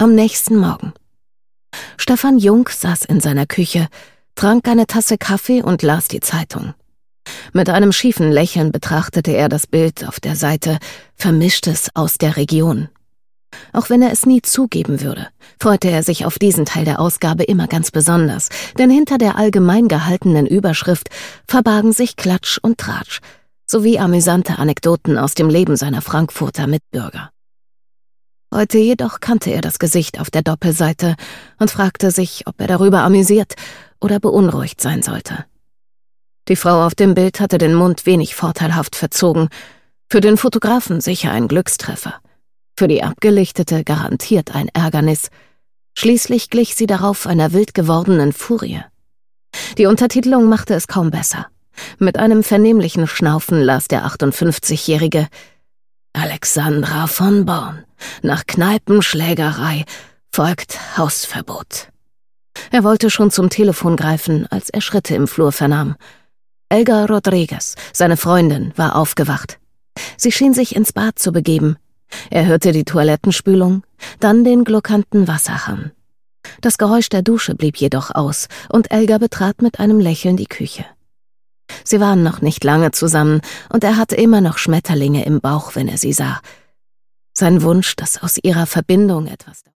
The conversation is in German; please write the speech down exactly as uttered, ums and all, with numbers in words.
Am nächsten Morgen. Stefan Jung saß in seiner Küche, trank eine Tasse Kaffee und las die Zeitung. Mit einem schiefen Lächeln betrachtete er das Bild auf der Seite »Vermischtes aus der Region«. Auch wenn er es nie zugeben würde, freute er sich auf diesen Teil der Ausgabe immer ganz besonders, denn hinter der allgemein gehaltenen Überschrift verbargen sich Klatsch und Tratsch, sowie amüsante Anekdoten aus dem Leben seiner Frankfurter Mitbürger. Heute jedoch kannte er das Gesicht auf der Doppelseite und fragte sich, ob er darüber amüsiert oder beunruhigt sein sollte. Die Frau auf dem Bild hatte den Mund wenig vorteilhaft verzogen, für den Fotografen sicher ein Glückstreffer, für die Abgelichtete garantiert ein Ärgernis. Schließlich glich sie darauf einer wild gewordenen Furie. Die Untertitelung machte es kaum besser. Mit einem vernehmlichen Schnaufen las der achtundfünfzigjährige: Alexandra von Born. Nach Kneipenschlägerei folgt Hausverbot. Er wollte schon zum Telefon greifen, als er Schritte im Flur vernahm. Elga Rodriguez, seine Freundin, war aufgewacht. Sie schien sich ins Bad zu begeben. Er hörte die Toilettenspülung, dann den gluckernden Wasserhahn. Das Geräusch der Dusche blieb jedoch aus, und Elga betrat mit einem Lächeln die Küche. Sie waren noch nicht lange zusammen, und er hatte immer noch Schmetterlinge im Bauch, wenn er sie sah. Sein Wunsch, dass aus ihrer Verbindung etwas